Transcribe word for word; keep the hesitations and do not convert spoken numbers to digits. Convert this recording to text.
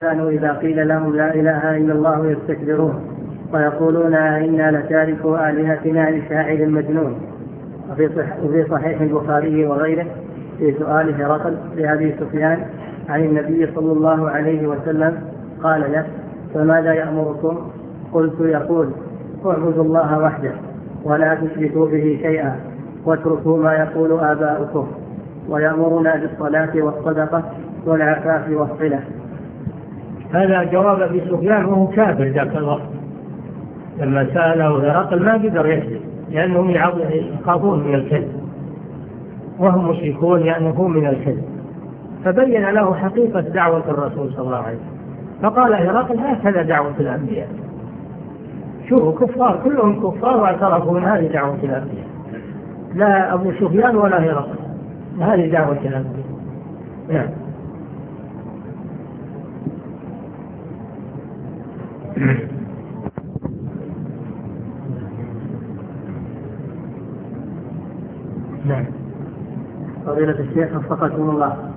كانوا إذا قيل لهم لا إله إلا الله يستكبرون ويقولون إنا لتاركوا آلهتنا لشاعر مجنون. وفي صحيح البخاري وغيره في سؤال هرقل لأبي سفيان عن النبي صلى الله عليه وسلم قال له: فماذا يأمركم؟ قلت: يقول: اعبدوا الله وحده ولا تشركوا به شيئا واتركوا ما يقول آباؤكم، ويأمرنا بالصلاة والصدقة والعفاف والصلة. هذا جواب أبي سفيان وهو كافر ذاك الوقت، لما سأله هرقل ما قدر يحلف لأنهم يخافون من الكذب وهم مشركون لأنه من الكذب، فبين له حقيقة دعوة الرسول صلى الله عليه وسلم، فقال هرقل: هكذا دعوة الأنبياء. شوفوا كفار كلهم كفار واعترفوا من هذه دعوة الأنبياء، لا أبو سفيان ولا هرقل، هذه دعوة الأنبياء. نعم. نعم. فضيلة الشيخ وفقكم الله،